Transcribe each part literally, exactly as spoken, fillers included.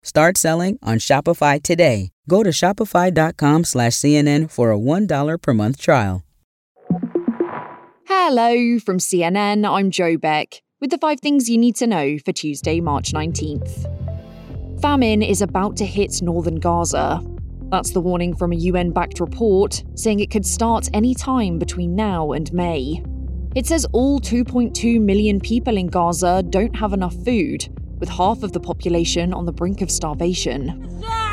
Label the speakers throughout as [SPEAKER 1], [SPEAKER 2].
[SPEAKER 1] Start selling on Shopify today. Go to shopify.com slash CNN for a one dollar per month trial.
[SPEAKER 2] Hello from C N N, I'm Jo Beck, with the five things you need to know for Tuesday, March nineteenth. Famine is about to hit northern Gaza. That's the warning from a U N-backed report saying it could start any time between now and May. It says all two point two million people in Gaza don't have enough food, with half of the population on the brink of starvation.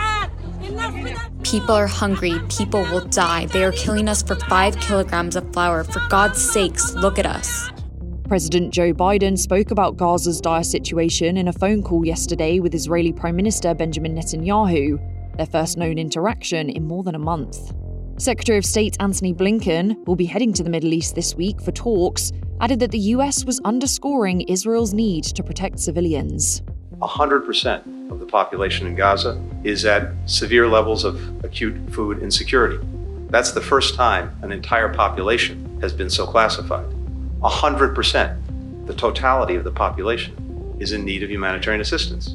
[SPEAKER 3] People are hungry. People will die. They are killing us for five kilograms of flour. For God's sakes, look at us.
[SPEAKER 2] President Joe Biden spoke about Gaza's dire situation in a phone call yesterday with Israeli Prime Minister Benjamin Netanyahu, their first known interaction in more than a month. Secretary of State Antony Blinken, who will be heading to the Middle East this week for talks, added that the U S was underscoring Israel's need to protect civilians.
[SPEAKER 4] one hundred percent of the population in Gaza is at severe levels of acute food insecurity. That's the first time an entire population has been so classified. one hundred percent, the totality of the population, is in need of humanitarian assistance.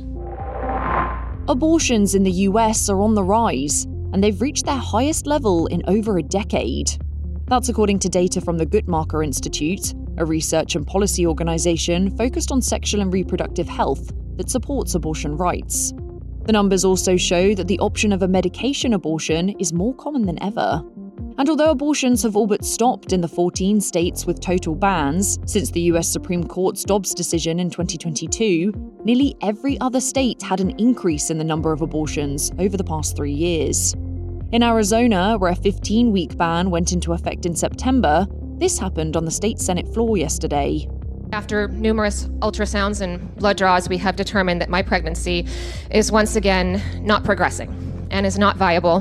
[SPEAKER 2] Abortions in the U S are on the rise, and they've reached their highest level in over a decade. That's according to data from the Guttmacher Institute, a research and policy organisation focused on sexual and reproductive health that supports abortion rights. The numbers also show that the option of a medication abortion is more common than ever. And although abortions have all but stopped in the fourteen states with total bans since the U S Supreme Court's Dobbs decision in twenty twenty-two, nearly every other state had an increase in the number of abortions over the past three years. In Arizona, where a fifteen-week ban went into effect in September, this happened on the state Senate floor yesterday.
[SPEAKER 5] After numerous ultrasounds and blood draws, we have determined that my pregnancy is once again not progressing and is not viable.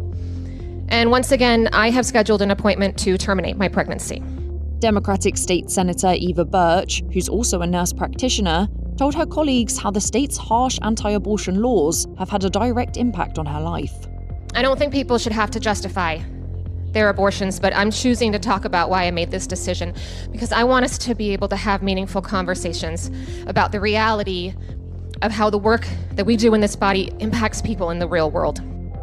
[SPEAKER 5] And once again, I have scheduled an appointment to terminate my pregnancy.
[SPEAKER 2] Democratic State Senator Eva Birch, who's also a nurse practitioner, told her colleagues how the state's harsh anti-abortion laws have had a direct impact on her life.
[SPEAKER 5] I don't think people should have to justify their abortions, but I'm choosing to talk about why I made this decision, because I want us to be able to have meaningful conversations about the reality of how the work that we do in this body impacts people in the real world.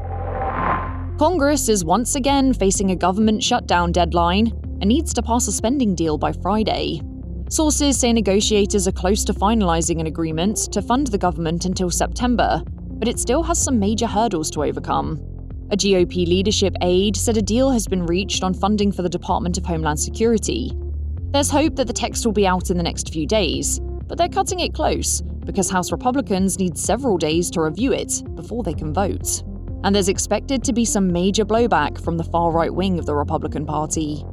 [SPEAKER 2] Congress is once again facing a government shutdown deadline and needs to pass a spending deal by Friday. Sources say negotiators are close to finalizing an agreement to fund the government until September, but it still has some major hurdles to overcome. A G O P leadership aide said a deal has been reached on funding for the Department of Homeland Security. There's hope that the text will be out in the next few days, but they're cutting it close because House Republicans need several days to review it before they can vote. And there's expected to be some major blowback from the far-right wing of the Republican Party.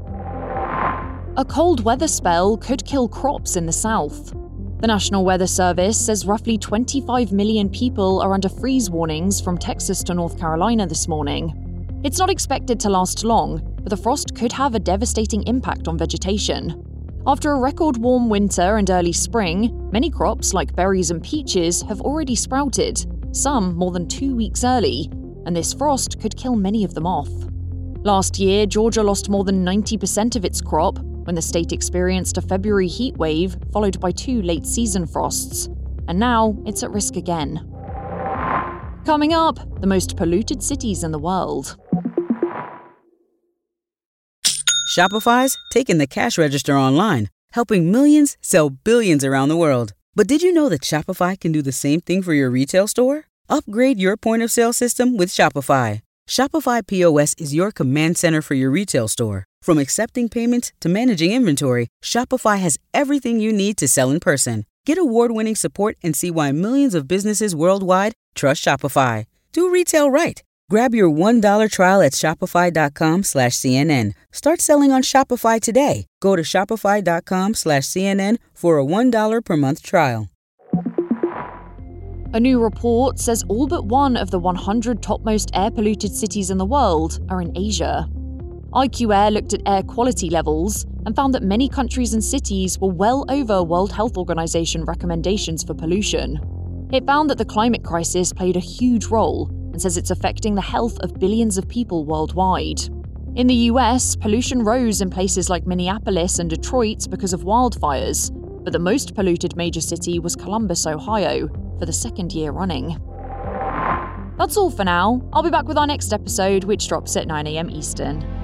[SPEAKER 2] A cold weather spell could kill crops in the South. The National Weather Service says roughly twenty-five million people are under freeze warnings from Texas to North Carolina this morning. It's not expected to last long, but the frost could have a devastating impact on vegetation. After a record warm winter and early spring, many crops like berries and peaches have already sprouted, some more than two weeks early, and this frost could kill many of them off. Last year, Georgia lost more than ninety percent of its crop when the state experienced a February heat wave followed by two late-season frosts. And now it's at risk again. Coming up, the most polluted cities in the world.
[SPEAKER 1] Shopify's taking the cash register online, helping millions sell billions around the world. But did you know that Shopify can do the same thing for your retail store? Upgrade your point-of-sale system with Shopify. Shopify P O S is your command center for your retail store. From accepting payments to managing inventory, Shopify has everything you need to sell in person. Get award-winning support and see why millions of businesses worldwide trust Shopify. Do retail right. Grab your one dollar trial at shopify.com slash CNN. Start selling on Shopify today. Go to shopify.com slash CNN for a one dollar per month trial.
[SPEAKER 2] A new report says all but one of the one hundred topmost air-polluted cities in the world are in Asia. I Q Air looked at air quality levels and found that many countries and cities were well over World Health Organization recommendations for pollution. It found that the climate crisis played a huge role and says it's affecting the health of billions of people worldwide. In the U S, pollution rose in places like Minneapolis and Detroit because of wildfires, but the most polluted major city was Columbus, Ohio, for the second year running. That's all for now. I'll be back with our next episode, which drops at nine a.m. Eastern.